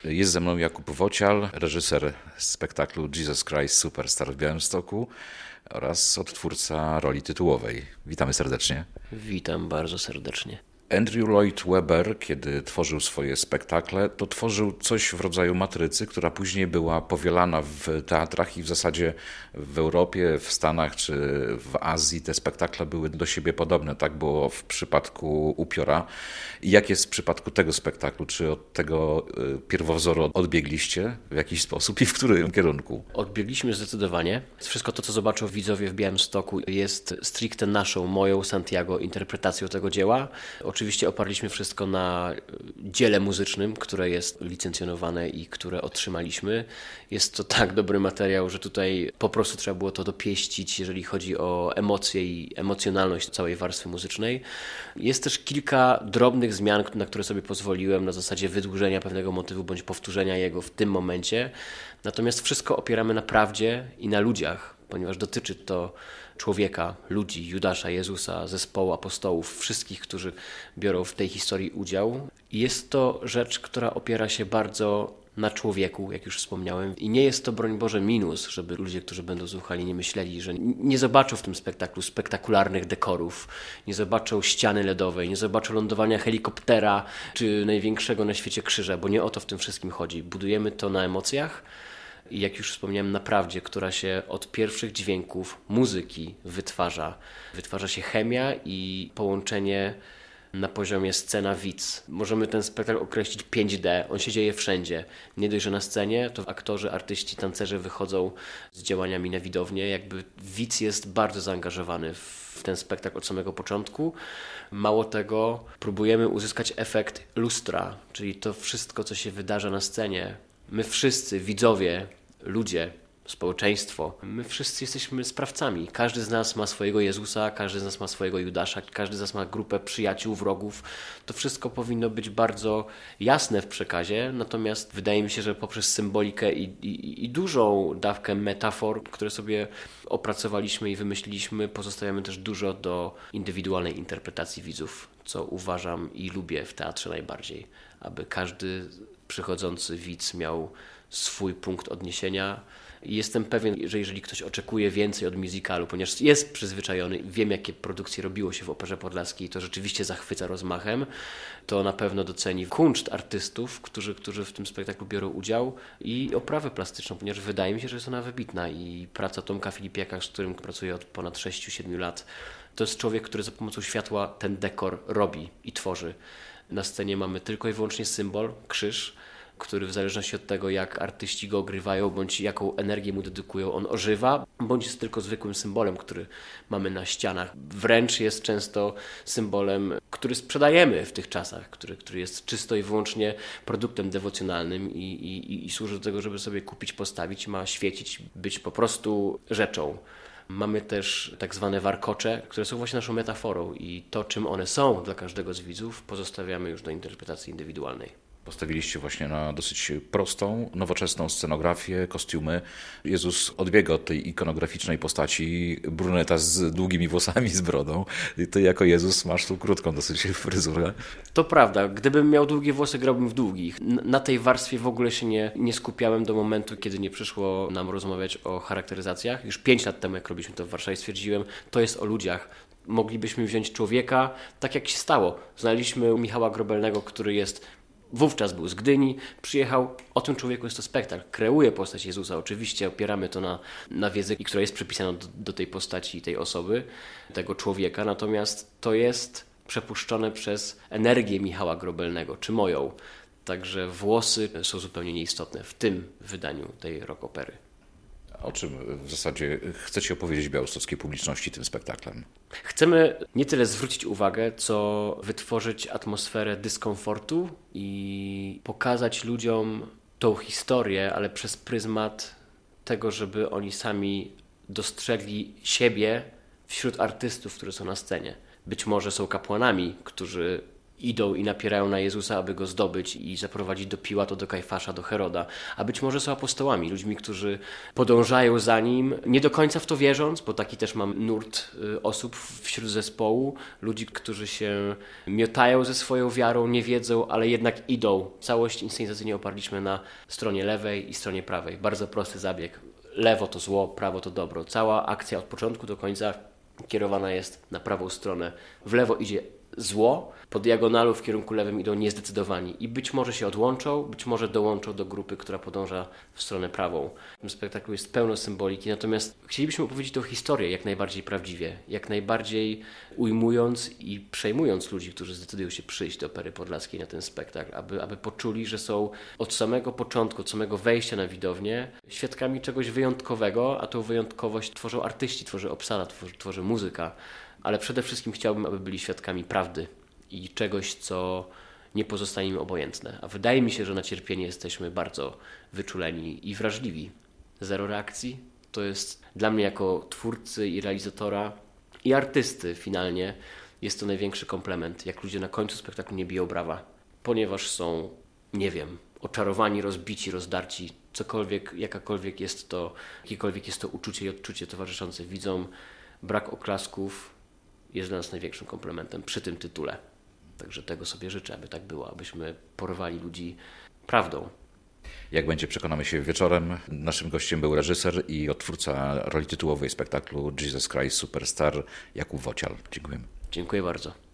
Jest ze mną Jakub Wocial, reżyser spektaklu Jesus Christ Superstar w Białymstoku oraz odtwórca roli tytułowej. Witamy serdecznie. Witam bardzo serdecznie. Andrew Lloyd Webber, kiedy tworzył swoje spektakle, to tworzył coś w rodzaju matrycy, która później była powielana w teatrach i w zasadzie w Europie, w Stanach czy w Azji te spektakle były do siebie podobne. Tak było w przypadku Upiora. I jak jest w przypadku tego spektaklu? Czy od tego pierwowzoru odbiegliście w jakiś sposób i w którym kierunku? Odbiegliśmy zdecydowanie. Wszystko to, co zobaczą widzowie w Białymstoku, jest stricte naszą, moją, Santiago, interpretacją tego dzieła. Oczywiście oparliśmy wszystko na dziele muzycznym, które jest licencjonowane i które otrzymaliśmy. Jest to tak dobry materiał, że tutaj po prostu trzeba było to dopieścić, jeżeli chodzi o emocje i emocjonalność całej warstwy muzycznej. Jest też kilka drobnych zmian, na które sobie pozwoliłem na zasadzie wydłużenia pewnego motywu bądź powtórzenia jego w tym momencie. Natomiast wszystko opieramy na prawdzie i na ludziach, ponieważ dotyczy to człowieka, ludzi, Judasza, Jezusa, zespołu apostołów, wszystkich, którzy biorą w tej historii udział. I jest to rzecz, która opiera się bardzo na człowieku, jak już wspomniałem. I nie jest to, broń Boże, minus, żeby ludzie, którzy będą słuchali, nie myśleli, że nie zobaczą w tym spektaklu spektakularnych dekorów, nie zobaczą ściany LEDowej, nie zobaczą lądowania helikoptera czy największego na świecie krzyża, bo nie o to w tym wszystkim chodzi. Budujemy to na emocjach. I jak już wspomniałem, na prawdzie, która się od pierwszych dźwięków muzyki wytwarza. Wytwarza się chemia i połączenie na poziomie scena-widz. Możemy ten spektakl określić 5D, on się dzieje wszędzie. Nie dość, że na scenie, to aktorzy, artyści, tancerze wychodzą z działaniami na widownię. Jakby widz jest bardzo zaangażowany w ten spektakl od samego początku. Mało tego, próbujemy uzyskać efekt lustra, czyli to wszystko, co się wydarza na scenie. My wszyscy, widzowie, ludzie, społeczeństwo, my wszyscy jesteśmy sprawcami. Każdy z nas ma swojego Jezusa, każdy z nas ma swojego Judasza, każdy z nas ma grupę przyjaciół, wrogów. To wszystko powinno być bardzo jasne w przekazie, natomiast wydaje mi się, że poprzez symbolikę i dużą dawkę metafor, które sobie opracowaliśmy i wymyśliliśmy, pozostawiamy też dużo do indywidualnej interpretacji widzów, co uważam i lubię w teatrze najbardziej, aby każdy przychodzący widz miał swój punkt odniesienia. I jestem pewien, że jeżeli ktoś oczekuje więcej od musicalu, ponieważ jest przyzwyczajony, wiem jakie produkcje robiło się w Operze Podlaskiej, to rzeczywiście zachwyca rozmachem, to na pewno doceni kunszt artystów, którzy w tym spektaklu biorą udział i oprawę plastyczną, ponieważ wydaje mi się, że jest ona wybitna i praca Tomka Filipiaka, z którym pracuję od ponad 6-7 lat, to jest człowiek, który za pomocą światła ten dekor robi i tworzy. Na scenie mamy tylko i wyłącznie symbol, krzyż, który w zależności od tego, jak artyści go ogrywają, bądź jaką energię mu dedykują, on ożywa, bądź jest tylko zwykłym symbolem, który mamy na ścianach. Wręcz jest często symbolem, który sprzedajemy w tych czasach, który jest czysto i wyłącznie produktem dewocjonalnym i służy do tego, żeby sobie kupić, postawić, ma świecić, być po prostu rzeczą. Mamy też tak zwane warkocze, które są właśnie naszą metaforą i to, czym one są dla każdego z widzów, pozostawiamy już do interpretacji indywidualnej. Postawiliście właśnie na dosyć prostą, nowoczesną scenografię, kostiumy. Jezus odbiega od tej ikonograficznej postaci bruneta z długimi włosami, z brodą. Ty jako Jezus masz tu krótką dosyć fryzurę. To prawda. Gdybym miał długie włosy, grałbym w długich. Na tej warstwie w ogóle się nie skupiałem do momentu, kiedy nie przyszło nam rozmawiać o charakteryzacjach. Już 5 lat temu, jak robiliśmy to w Warszawie, stwierdziłem, to jest o ludziach. Moglibyśmy wziąć człowieka, tak jak się stało. Znaleźliśmy Michała Grobelnego, który wówczas był z Gdyni, przyjechał, o tym człowieku jest to spektakl, kreuje postać Jezusa, oczywiście opieramy to na wiedzy, która jest przypisana do tej postaci i tej osoby, tego człowieka, natomiast to jest przepuszczone przez energię Michała Grobelnego, czy moją, także włosy są zupełnie nieistotne w tym wydaniu tej rock opery. O czym w zasadzie chcecie opowiedzieć białostockiej publiczności tym spektaklem? Chcemy nie tyle zwrócić uwagę, co wytworzyć atmosferę dyskomfortu i pokazać ludziom tą historię, ale przez pryzmat tego, żeby oni sami dostrzegli siebie wśród artystów, którzy są na scenie. Być może są kapłanami, którzy idą i napierają na Jezusa, aby Go zdobyć i zaprowadzić do Piłata, do Kajfasza, do Heroda. A być może są apostołami, ludźmi, którzy podążają za Nim, nie do końca w to wierząc, bo taki też mam nurt osób wśród zespołu, ludzi, którzy się miotają ze swoją wiarą, nie wiedzą, ale jednak idą. Całość inscenizacyjnie oparliśmy na stronie lewej i stronie prawej. Bardzo prosty zabieg. Lewo to zło, prawo to dobro. Cała akcja od początku do końca kierowana jest na prawą stronę. W lewo idzie zło, po diagonalu w kierunku lewym idą niezdecydowani i być może się odłączą, być może dołączą do grupy, która podąża w stronę prawą. W tym spektaklu jest pełno symboliki, natomiast chcielibyśmy opowiedzieć tę historię jak najbardziej prawdziwie, jak najbardziej ujmując i przejmując ludzi, którzy zdecydują się przyjść do Opery Podlaskiej na ten spektakl, aby poczuli, że są od samego początku, od samego wejścia na widownię świadkami czegoś wyjątkowego, a tą wyjątkowość tworzą artyści, tworzy obsada, tworzy muzyka. Ale przede wszystkim chciałbym, aby byli świadkami prawdy i czegoś, co nie pozostanie im obojętne. A wydaje mi się, że na cierpienie jesteśmy bardzo wyczuleni i wrażliwi. Zero reakcji to jest dla mnie jako twórcy i realizatora i artysty finalnie jest to największy komplement, jak ludzie na końcu spektaklu nie biją brawa, ponieważ są, nie wiem, oczarowani, rozbici, rozdarci, cokolwiek, jakiekolwiek jest to uczucie i odczucie towarzyszące widzom, brak oklasków jest dla nas największym komplementem przy tym tytule. Także tego sobie życzę, aby tak było, abyśmy porwali ludzi prawdą. Jak będzie, przekonamy się wieczorem. Naszym gościem był reżyser i odtwórca roli tytułowej spektaklu Jesus Christ Superstar Jakub Wocial. Dziękujemy. Dziękuję bardzo.